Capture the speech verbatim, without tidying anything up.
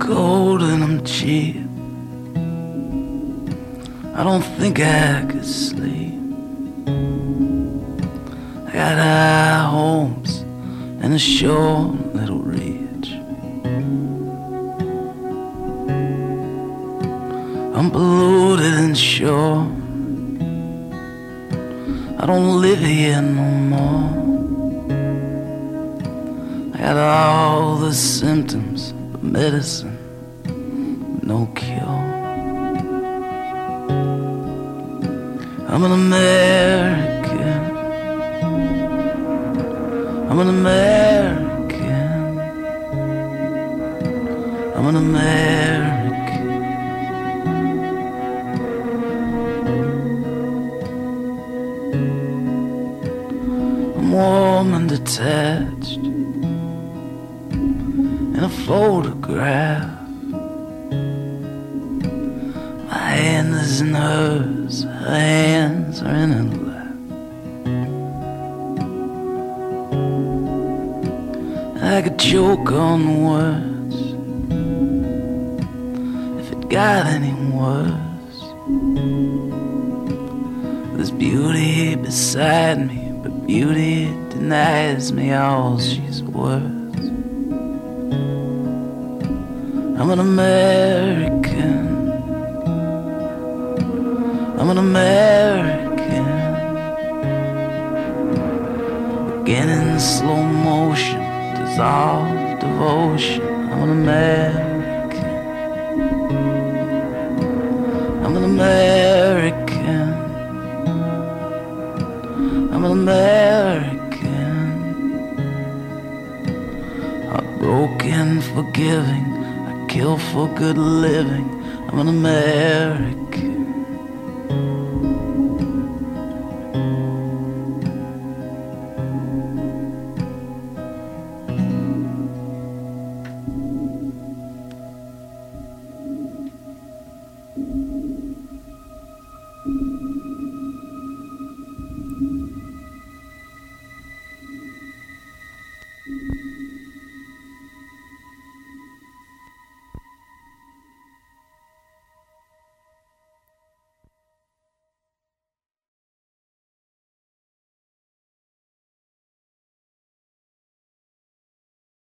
cold and I'm cheap. I don't think I could sleep. I got high hopes and a short little reach. I'm polluted and sure I don't live here no more. I got all the symptoms of medicine, no cure. I'm an American. I'm an American. I'm an American. I'm warm and detached in a photograph. My hand is in hers, her hands are in her lap. I could choke on words if it got any worse. There's beauty beside me, but beauty denies me all she's worth. I'm an American. I'm an American. Beginning slow motion, dissolved devotion. I'm an American. I'm an American. I'm an American. Heartbroken, forgiving. I kill for good living. I'm an American.